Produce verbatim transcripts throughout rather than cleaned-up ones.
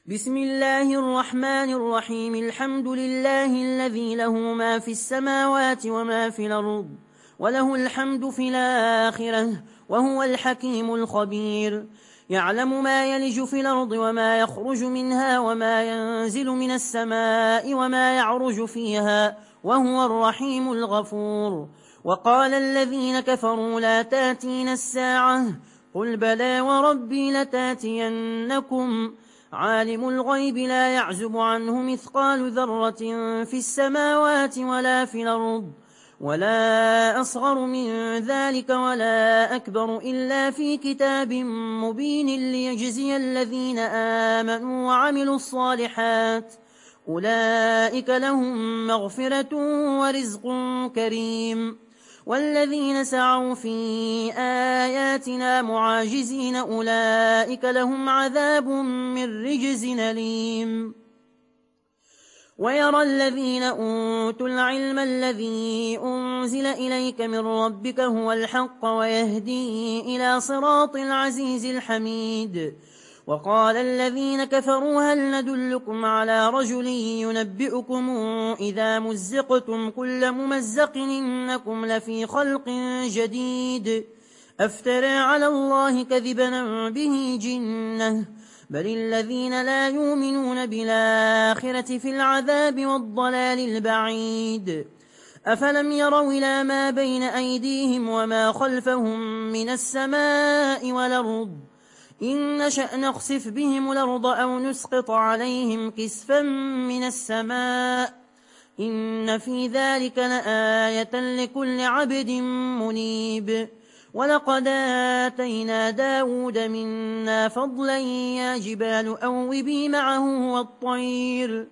بسم الله الرحمن الرحيم. الحمد لله الذي له ما في السماوات وما في الأرض، وله الحمد في الآخرة، وهو الحكيم الخبير. يعلم ما يلج في الأرض وما يخرج منها وما ينزل من السماء وما يعرج فيها، وهو الرحيم الغفور. وقال الذين كفروا لا تاتين الساعة، قل بلى وربي لتاتينكم. عالم الغيب لا يعزب عنه مثقال ذرة في السماوات ولا في الأرض، ولا أصغر من ذلك ولا أكبر إلا في كتاب مبين ليجزي الذين آمنوا وعملوا الصالحات، أولئك لهم مغفرة ورزق كريم. والذين سعوا في آياتنا معاجزين أولئك لهم عذاب من رجز أليم. ويرى الذين أوتوا العلم الذي أنزل إليك من ربك هو الحق ويهدي إلى صراط العزيز الحميد. وقال الذين كفروا هل ندلكم على رجل ينبئكم إذا مزقتم كل ممزق إنكم لفي خلق جديد، أفترى على الله كذبا به جنة، بل الذين لا يؤمنون بالآخرة في العذاب والضلال البعيد. أفلم يروا إلى ما بين أيديهم وما خلفهم من السماء والأرض، إن نشأ نخسف بهم الأرض أو نسقط عليهم كسفا من السماء، إن في ذلك لآية لكل عبد منيب. ولقد آتينا داود منا فضلا يا جبال أوبي معه والطير،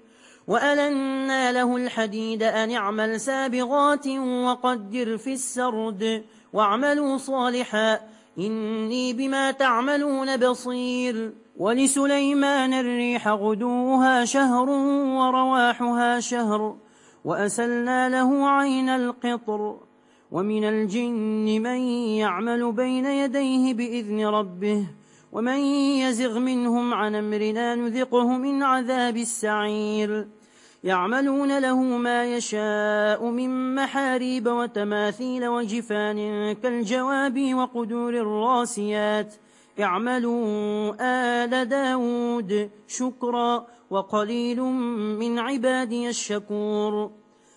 وألنا له الحديد أن اعمل سابغات وقدر في السرد واعملوا صالحا إني بما تعملون بصير. ولسليمان الريح غدوها شهر ورواحها شهر، وأسلنا له عين القطر. ومن الجن من يعمل بين يديه بإذن ربه، ومن يزغ منهم عن أمرنا نذقه من عذاب السعير. يعملون له ما يشاء من محاريب وتماثيل وجفان كالجواب وقدور الراسيات، اعملوا آل داود شكرا وقليل من عبادي الشكور.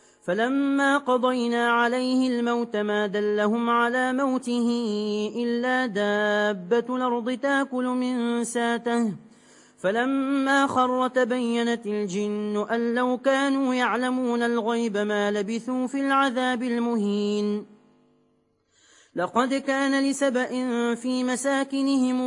فلما قضينا عليه الموت ما دلهم على موته إلا دابة الأرض تاكل من ساته، فلما خر تبينت الجن أن لو كانوا يعلمون الغيب ما لبثوا في العذاب المهين. لقد كان لسبأ في مساكنهم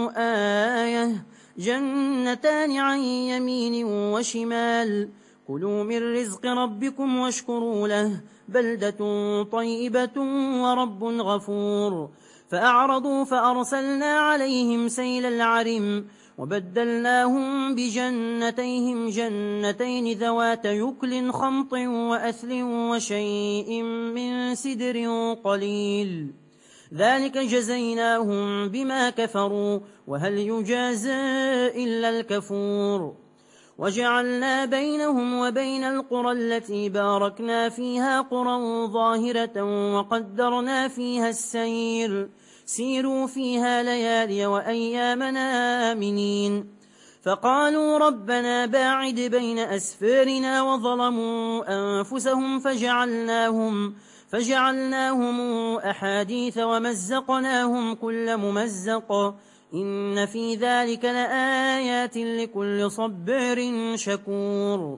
آية، جنتان عن يمين وشمال، كلوا من رزق ربكم واشكروا له بلدة طيبة ورب غفور. فأعرضوا فأرسلنا عليهم سيل العرم، وبدلناهم بجنتيهم جنتين ذوات يكل خمط وأثل وشيء من سدر قليل، ذلك جزيناهم بما كفروا، وهل يجازى إلا الكفور. وجعلنا بينهم وبين القرى التي باركنا فيها قرى ظاهرة وقدرنا فيها السير، سيروا فيها ليالي وأيامنا آمنين. فقالوا ربنا باعد بين أسفارنا وظلموا أنفسهم فجعلناهم, فجعلناهم أحاديث ومزقناهم كل ممزق، إن في ذلك لآيات لكل صبر شكور.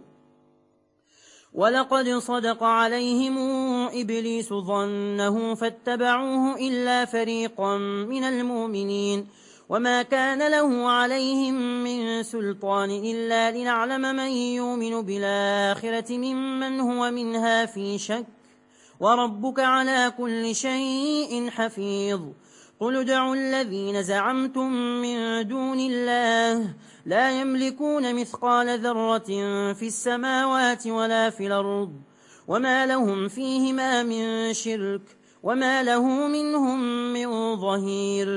ولقد صدق عليهم إبليس ظنه فاتبعوه إلا فريقا من المؤمنين، وما كان له عليهم من سلطان إلا لنعلم من يؤمن بالآخرة ممن هو منها في شك، وربك على كل شيء حفيظ. قل ادعوا الذين زعمتم من دون الله لا يملكون مثقال ذرة في السماوات ولا في الأرض، وما لهم فيهما من شرك، وما له منهم من ظهير.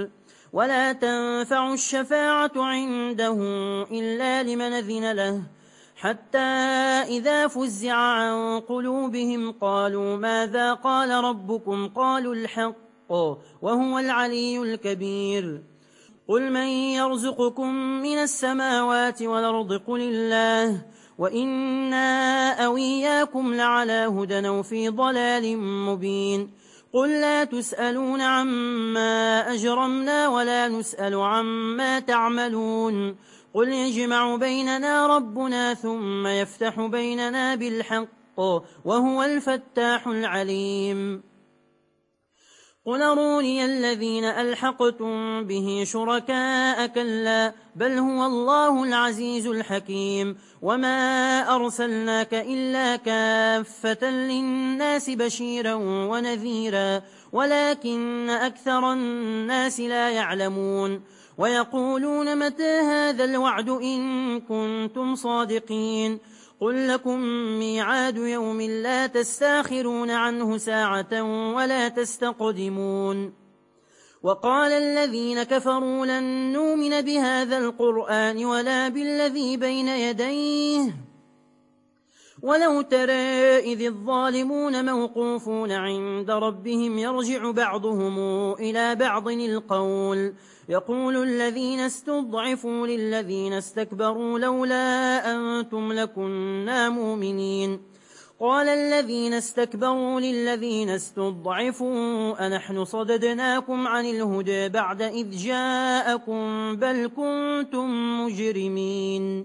ولا تنفع الشفاعة عنده إلا لمن أذن له حتى إذا فزع عن قلوبهم قالوا ماذا قال ربكم قالوا الحق وهو العلي الكبير قل من يرزقكم من السماوات والأرض قل الله وإنا أو إياكم لعلى هدى أو في ضلال مبين قل لا تسألون عما أجرمنا ولا نسأل عما تعملون قل يجمع بيننا ربنا ثم يفتح بيننا بالحق وهو الفتاح العليم قل أروني الذين ألحقتم به شركاء كلا بل هو الله العزيز الحكيم وما أرسلناك إلا كافة للناس بشيرا ونذيرا ولكن أكثر الناس لا يعلمون ويقولون متى هذا الوعد إن كنتم صادقين قل لكم ميعاد يوم لا تستاخرون عنه ساعة ولا تستقدمون وقال الذين كفروا لن نؤمن بهذا القرآن ولا بالذي بين يديه ولو ترى إذ الظالمون موقوفون عند ربهم يرجع بعضهم إلى بعض القول يقول الذين استضعفوا للذين استكبروا لولا أنتم لكنا مؤمنين قال الذين استكبروا للذين استضعفوا أنحن صددناكم عن الهدى بعد إذ جاءكم بل كنتم مجرمين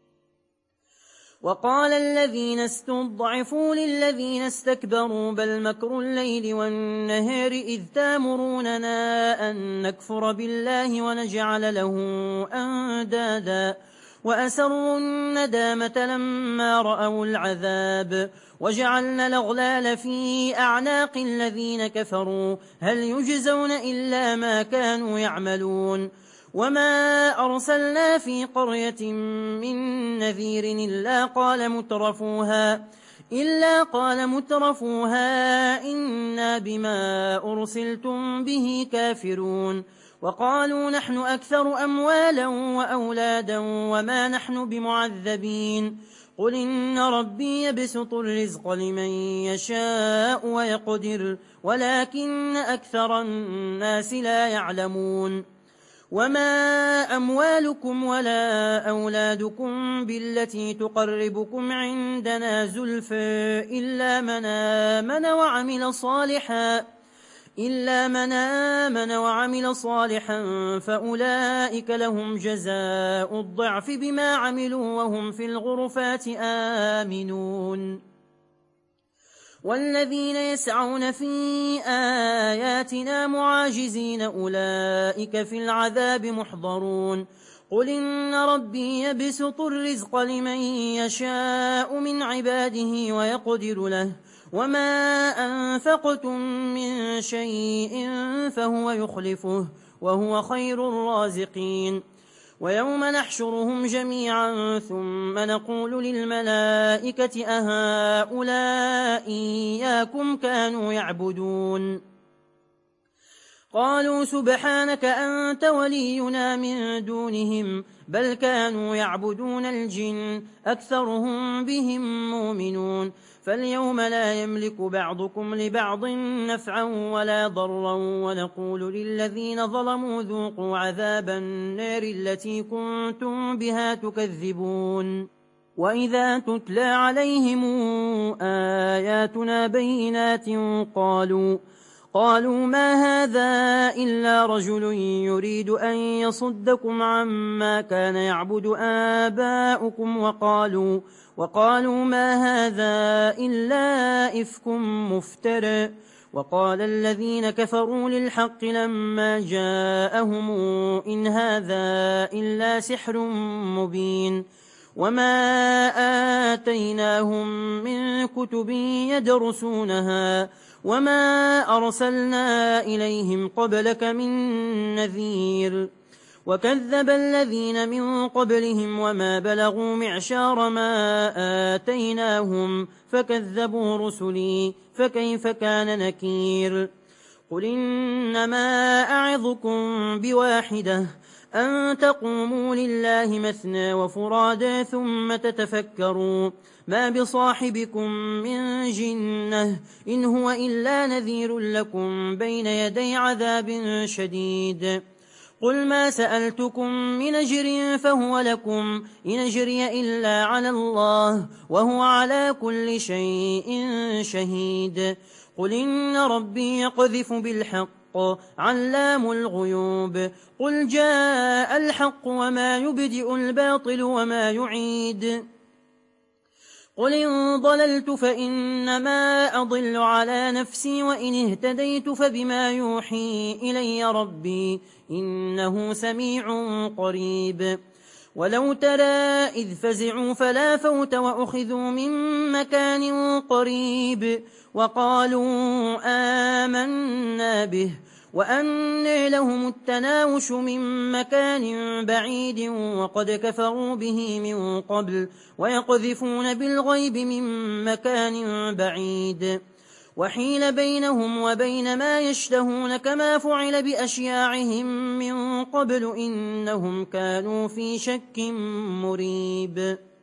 وقال الذين استضعفوا للذين استكبروا بل مكر الليل والنهار إذ تامروننا أن نكفر بالله ونجعل له أندادا وأسروا الندامة لما رأوا العذاب وجعلنا الأغلال في أعناق الذين كفروا هل يجزون إلا ما كانوا يعملون وما أرسلنا في قرية من نذير إلا قال مترفوها إلا قال مترفوها إنا بما أرسلتم به كافرون وقالوا نحن أكثر أموالا وأولادا وما نحن بمعذبين قل إن ربي يبسط الرزق لمن يشاء ويقدر ولكن أكثر الناس لا يعلمون وما أموالكم ولا أولادكم بالتي تقربكم عندنا زلفى إلا من آمن وعمل صالحا إلا من آمن وعمل صالحا فأولئك لهم جزاء الضعف بما عملوا وهم في الغرفات آمنون والذين يسعون في آياتنا معاجزين أولئك في العذاب محضرون قل إن ربي يبسط الرزق لمن يشاء من عباده ويقدر له وما أنفقتم من شيء فهو يخلفه وهو خير الرازقين ويوم نحشرهم جميعا ثم نقول للملائكة أهؤلاء إياكم كانوا يعبدون قالوا سبحانك أنت ولينا من دونهم بل كانوا يعبدون الجن أكثرهم بهم مؤمنون فاليوم لا يملك بعضكم لبعض نفعا ولا ضرا ونقول للذين ظلموا ذوقوا عذاب النار التي كنتم بها تكذبون وإذا تتلى عليهم آياتنا بينات قالوا قالوا ما هذا إلا رجل يريد أن يصدكم عما كان يعبد آباؤكم وقالوا وقالوا ما هذا إلا إفك مفترى وقال الذين كفروا للحق لما جاءهم إن هذا إلا سحر مبين وما آتيناهم من كتب يدرسونها وما أرسلنا إليهم قبلك من نذير وكذب الذين من قبلهم وما بلغوا معشار ما آتيناهم فكذبوا رسلي فكيف كان نكير قل إنما أعظكم بواحدة أن تقوموا لله مثنى وفرادا ثم تتفكروا ما بصاحبكم من جنة إن هو إلا نذير لكم بين يدي عذاب شديد قل ما سألتكم من أجر فهو لكم إن أجري إلا على الله وهو على كل شيء شهيد قل إن ربي يقذف بالحق علام الغيوب قل جاء الحق وما يبدئ الباطل وما يعيد قل إن ضللت فإنما أضل على نفسي وإن اهتديت فبما يوحي إلي ربي إنه سميع قريب ولو ترى إذ فزعوا فلا فوت وأخذوا من مكان قريب وقالوا آمنا به وأن لهم التناوش من مكان بعيد وقد كفروا به من قبل ويقذفون بالغيب من مكان بعيد وحيل بينهم وبين ما يشتهون كما فعل بأشياعهم من قبل إنهم كانوا في شك مريب.